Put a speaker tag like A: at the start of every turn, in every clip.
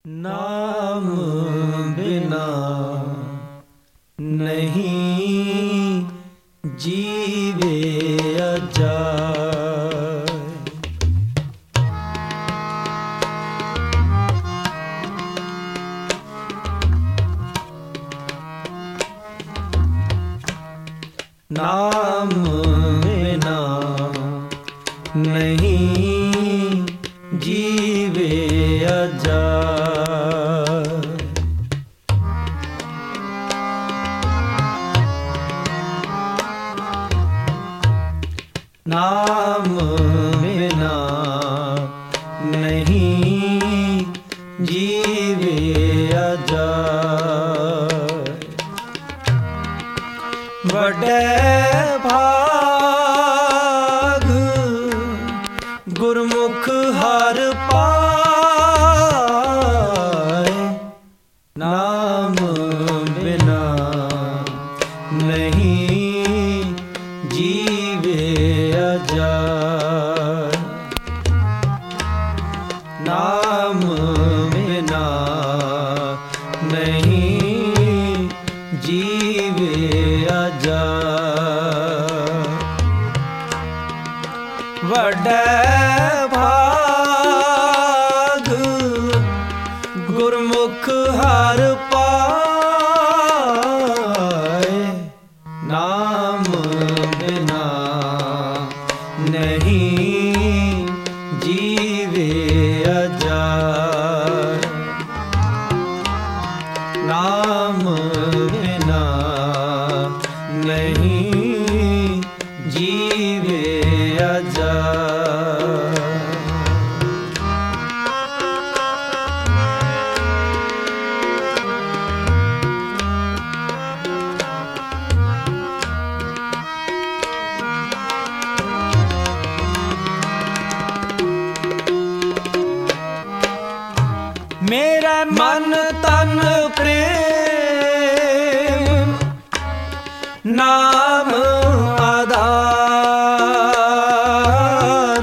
A: नाम बिना नहीं जीवे अजाय। नाम बिना नहीं जीवे अजाय। नाम बिना नहीं जीवे अजाय। वडे भाग गुरमुख हर पाए। नाम बिना नहीं जीवे अजाय। नाम बिना नहीं जीवे अजाय। वडे भाग गुरमुख हर पाए। नाम बिना नहीं जीवे अजाय। नाम बिना नहीं जीवे अजाय। मेरा मन तन प्रेम नाम आधार।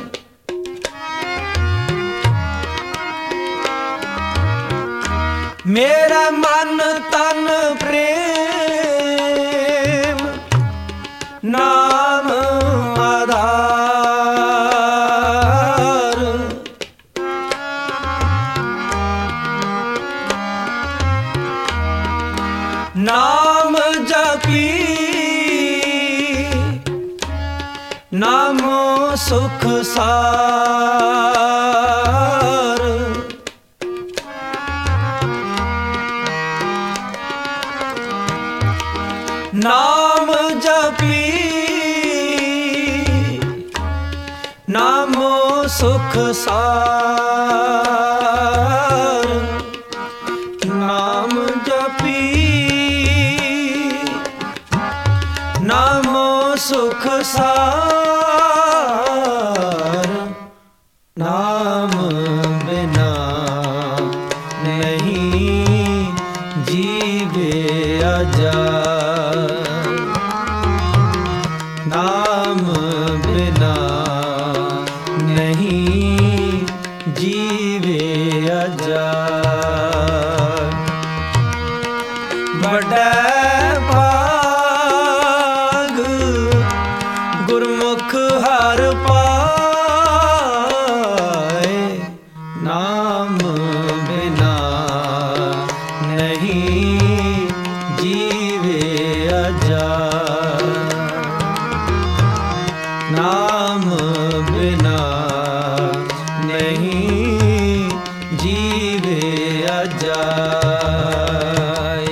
A: मेरा मन तन प्रेम नाम आधार। नाम जपी नामो सुख सार। नाम जपी नामो सुख सार। नाम जपी नामो सुख सार। नाम बिना नहीं जीवे अजाय। नाम बिना नहीं जीवे अजाय। वडे भाग गुरमुख हर पाए। नाम बिना नहीं जीवे अजाय। नाम बिना नहीं जीवे अजाय।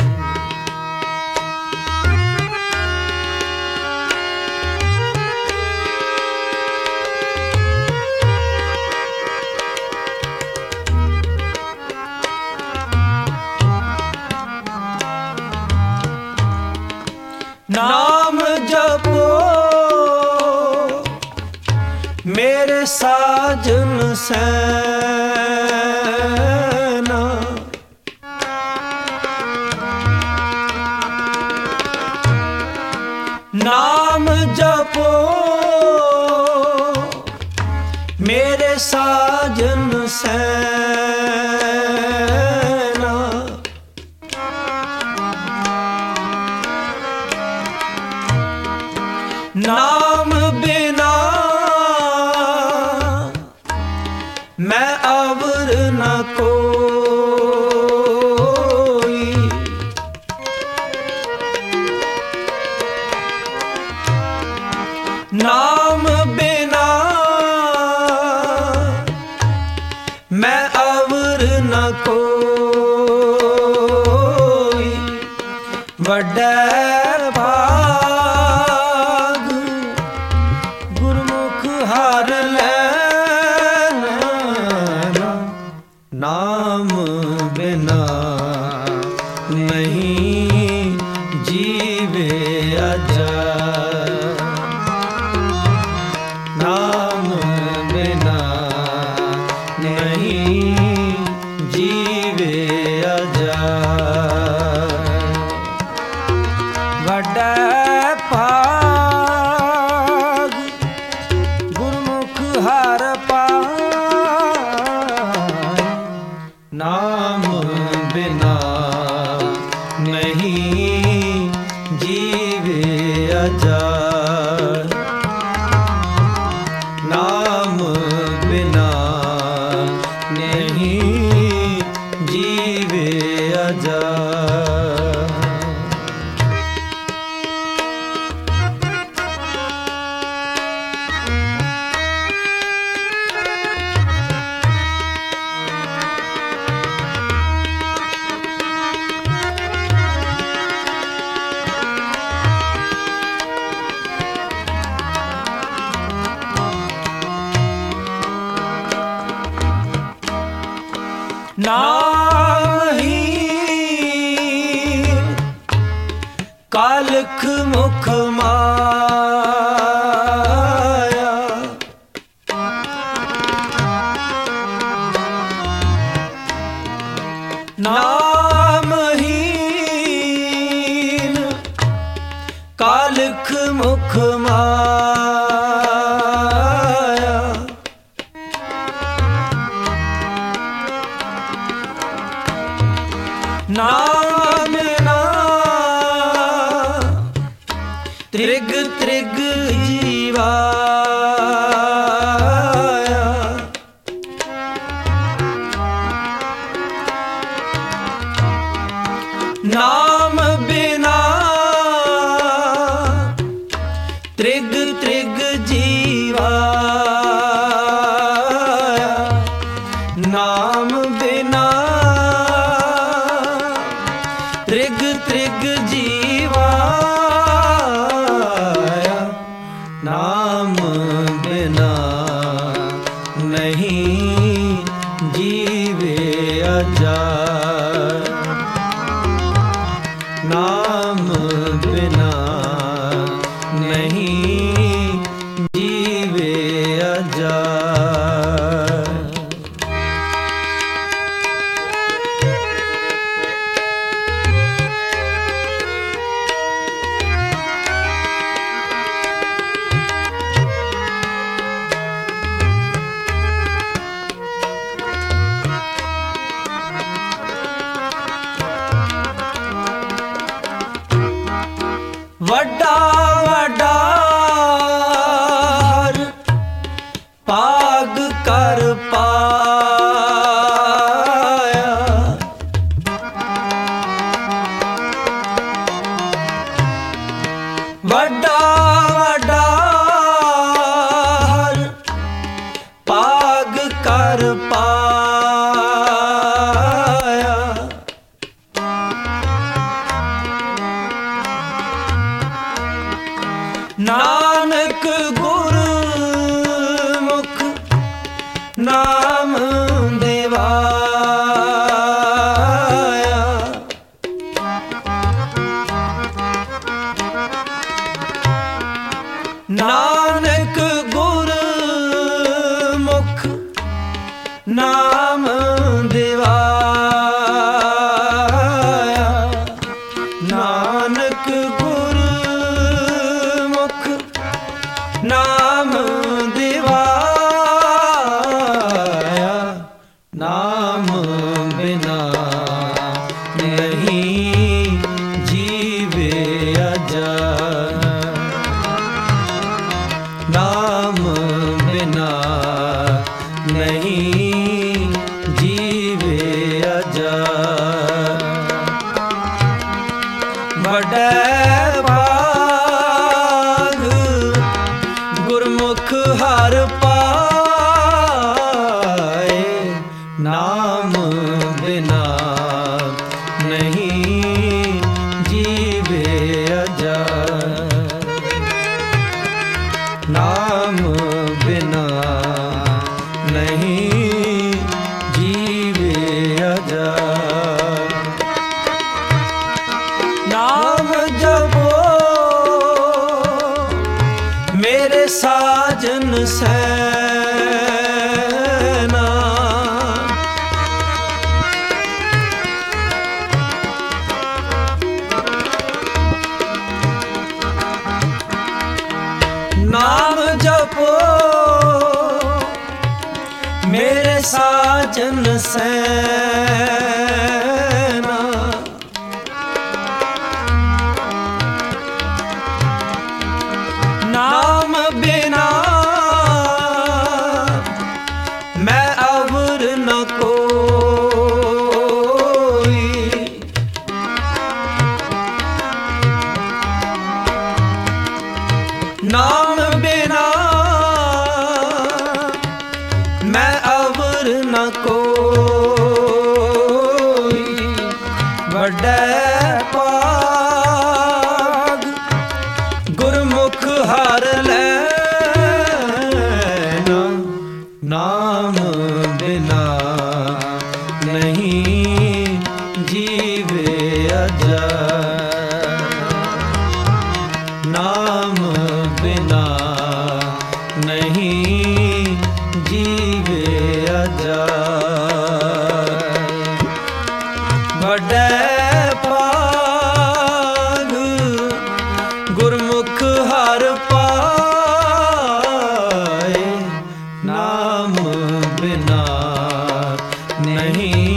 A: नाम जपो मेरे साजन सैना। नाम जपो मेरे साजन सैना। अवर न कोई। नाम बिना मैं अवर न कोई। वड्डे भाग गुरमुख हार लैना। नाम बिना नहीं जीवे अजा। नाम बिना नहीं जीवे अजा। वड्डे भाग गुरमुख हर पाए। नाम बिना नहीं जीवे अजा। नाम बिना नहीं जीवे अजा। नामहीन कालख मुख माया। नामहीन कालख मुख माया। नाम ना त्रिग त्रिग जीवाया। नाम बिना त्रिग त्रिग जीवाया। नाम बिना त्रिग त्रिग जीवाया। नाम बिना नहीं जीवे अजा। नाम बिना नहीं जीवे अजा। वड्डा वड्डा हर पाग कर पाया। वड्डा वड्डा हर पाग कर पाया। नानक गुरमुख नाम देवाया। नानक गुरमुख नाम देवाया। नानक गुरमुख नाम देवाया। नाम बिना नहीं जीवे अजा। नाम बिना नहीं नाम बिना नहीं जीवे अजाय। नाम बिना नहीं जीवे अजाय। नाम जपो मेरे साजन सैना, नाम जपो मेरे साजन सैना। नाम बिना मैं अवर न कोई, नाम बिना मैं अवर न कोई। वड्डे पाग गुरमुख हर लैना। नाम बिना नहीं जीवे अजाय। नाम बिना नहीं जीवे अजाय। वड्डे पाग गुरमुख हर पाए। नाम बिना नहीं